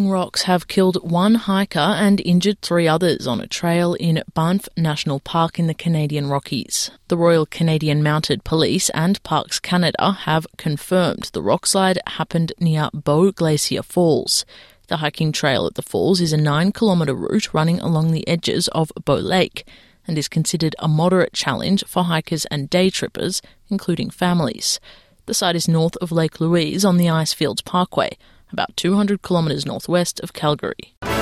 falling rocks have killed one hiker and injured 3 others on a trail in Banff National Park in the Canadian Rockies. The Royal Canadian Mounted Police and Parks Canada have confirmed the rockslide happened near Bow Glacier Falls. The hiking trail at the falls is a 9-kilometre route running along the edges of Bow Lake and is considered a moderate challenge for hikers and day trippers, including families. The site is north of Lake Louise on the Icefields Parkway, about 200 kilometres northwest of Calgary.